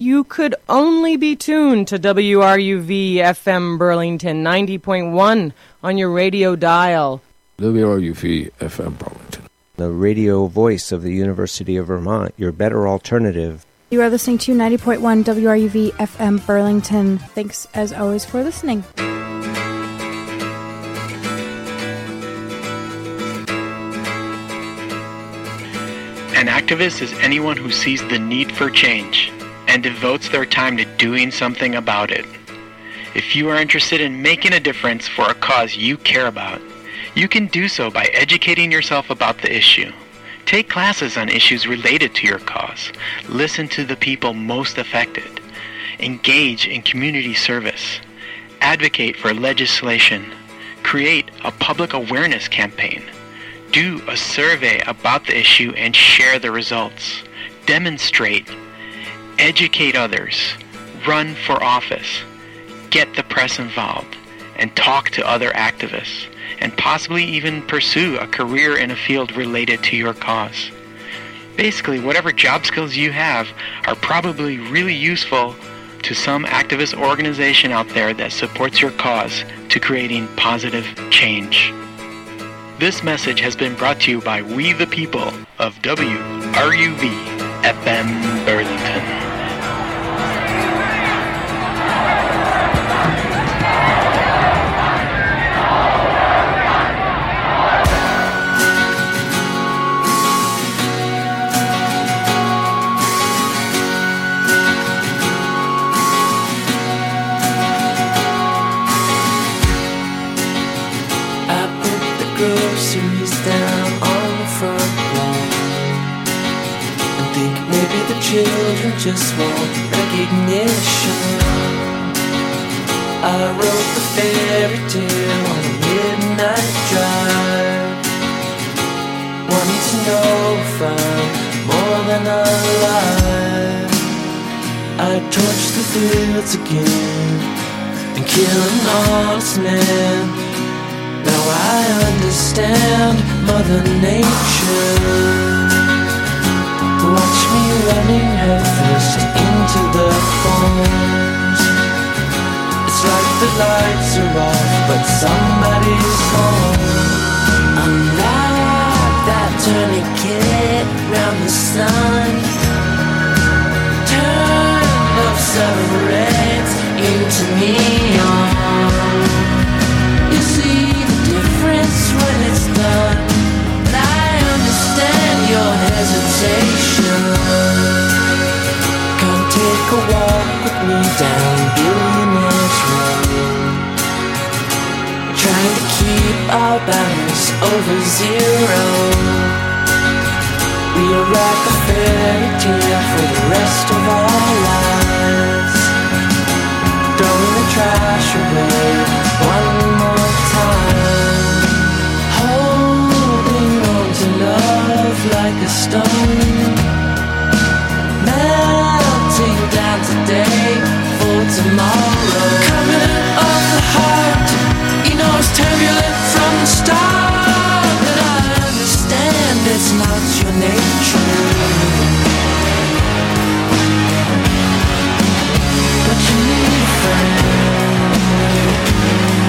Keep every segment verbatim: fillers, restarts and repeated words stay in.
you could only be tuned to W R U V F M Burlington ninety point one on your radio dial. W R U V F M Burlington, the radio voice of the University of Vermont, your better alternative. You are listening to ninety point one W R U V F M Burlington. Thanks, as always, for listening. An activist is anyone who sees the need for change and devotes their time to doing something about it. If you are interested in making a difference for a cause you care about, you can do so by educating yourself about the issue. Take classes on issues related to your cause. Listen to the people most affected. Engage in community service. Advocate for legislation. Create a public awareness campaign. Do a survey about the issue and share the results. Demonstrate. Educate others. Run for office. Get the press involved. And talk to other activists. And possibly even pursue a career in a field related to your cause. Basically, whatever job skills you have are probably really useful to some activist organization out there that supports your cause to creating positive change. This message has been brought to you by We the People of W R U V F M Burlington. Groceries down on the front lawn, and think maybe the children just want recognition. I wrote the fairy tale on a midnight drive, wanting to know if I'm more than alive. I torch the fields again and kill an honest man. Now I understand Mother Nature. Watch me running headfirst into the thorns. It's like the lights are off, but somebody's home. Unlike that tourniquet round the sun, turn up some reds into neon. You see when it's done, and I understand your hesitation. Come take a walk with me down Billionaire's Road, trying to keep our balance over zero. We'll write a fairy tale for the rest of our lives, throwing the trash away one more time. Love like a stone, melting down today for tomorrow. Coming off the heart, you know it's turbulent from the start, but I understand it's not your nature. But you need a friend.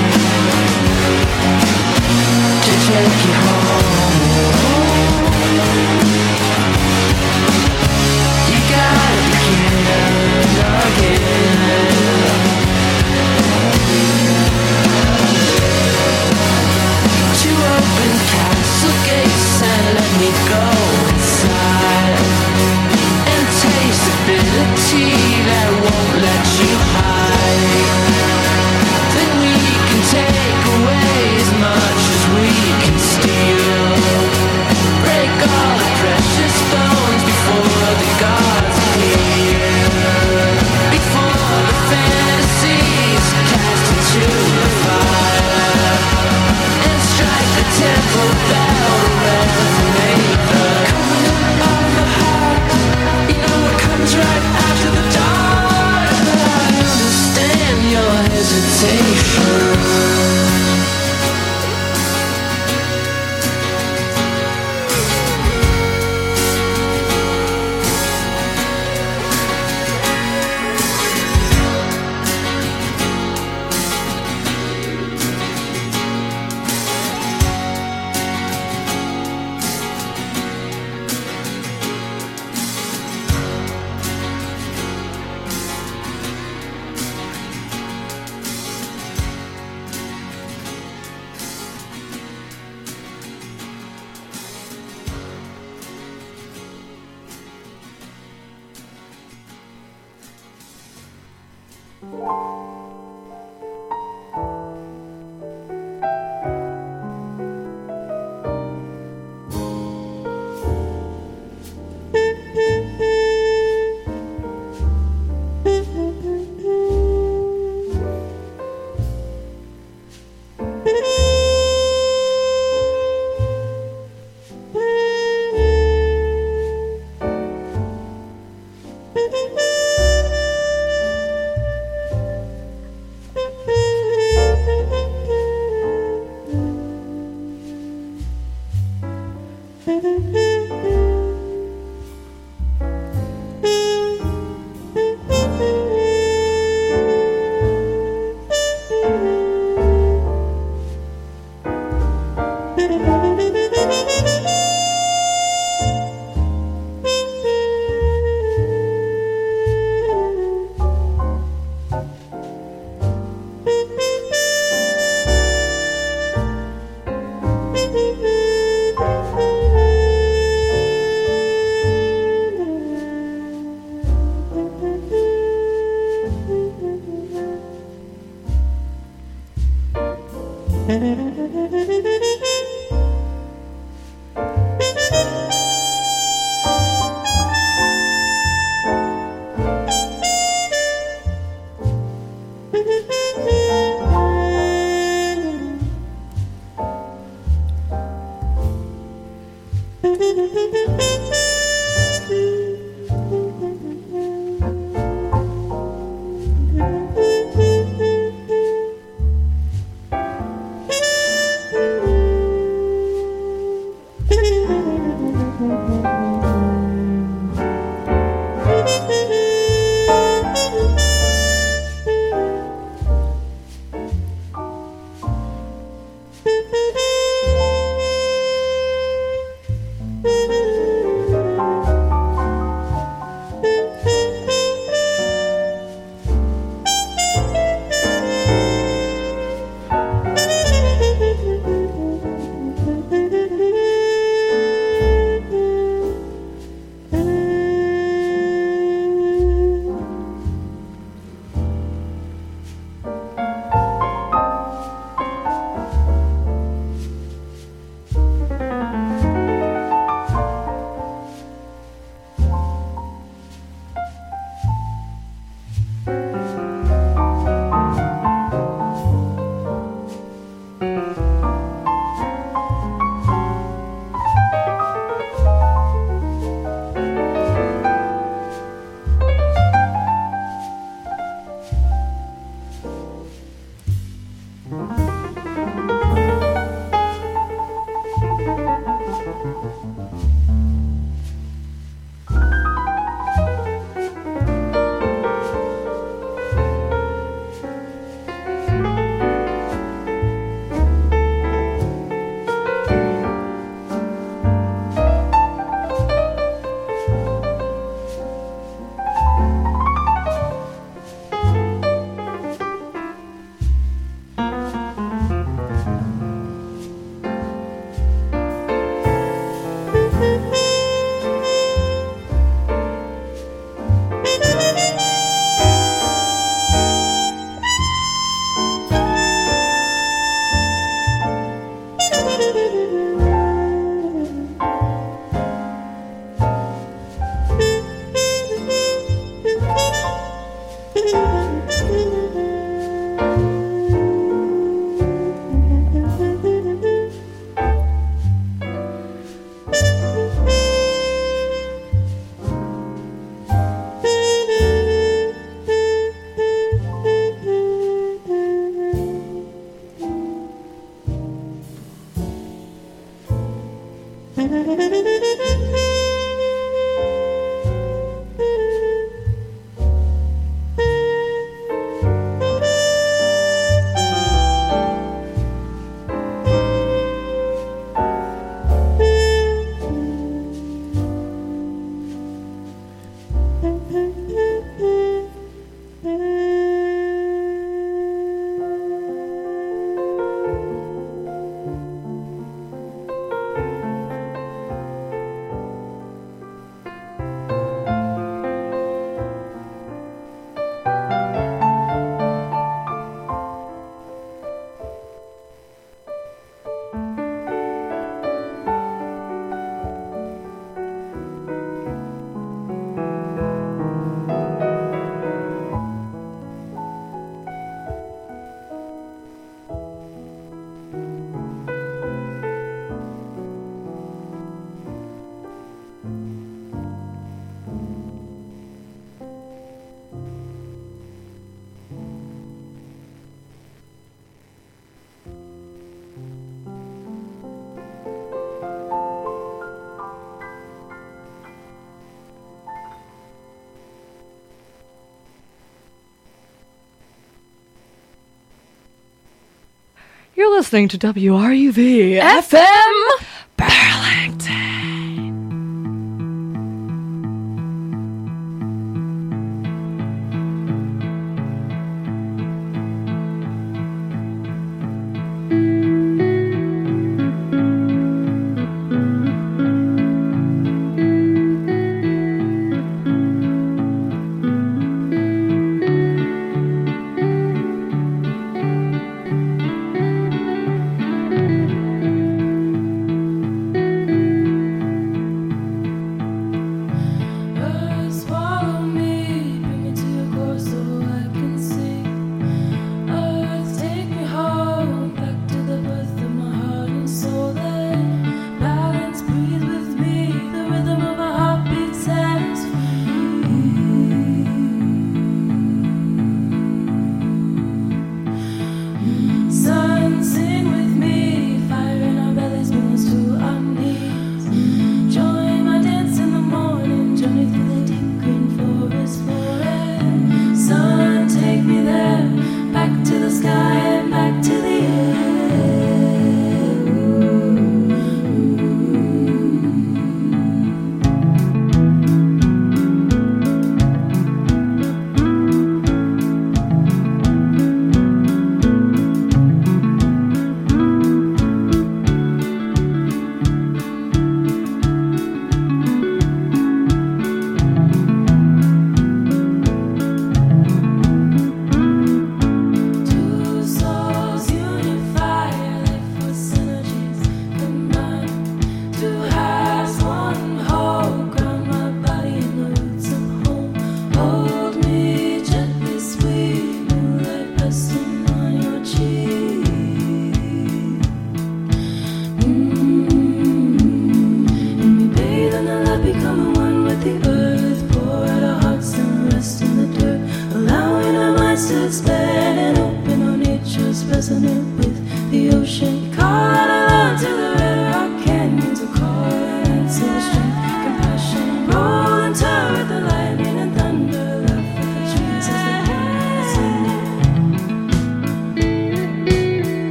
You're listening to W R U V F M Burlington.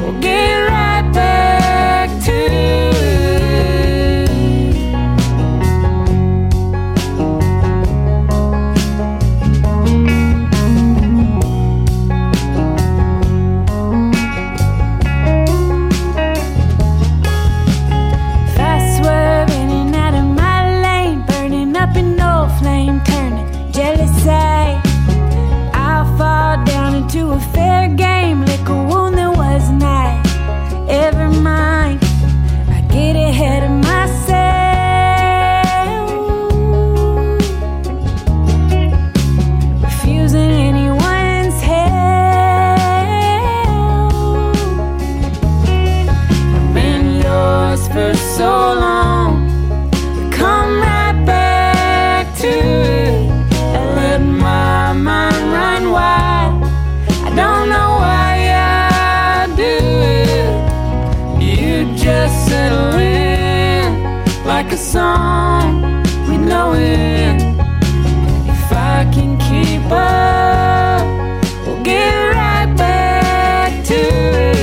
We'll get right back to it. song, you know it. If I can keep up, we'll get right back to it.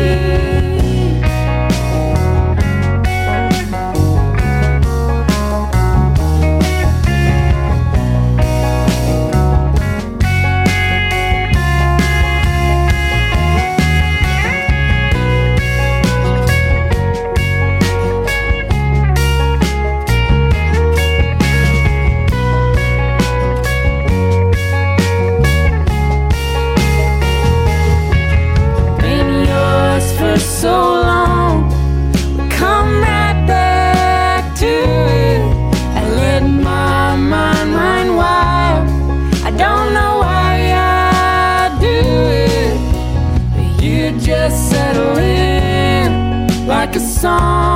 So long, we come right back to it. I let my mind run wild. I don't know why I do it, but you just settle in like a song.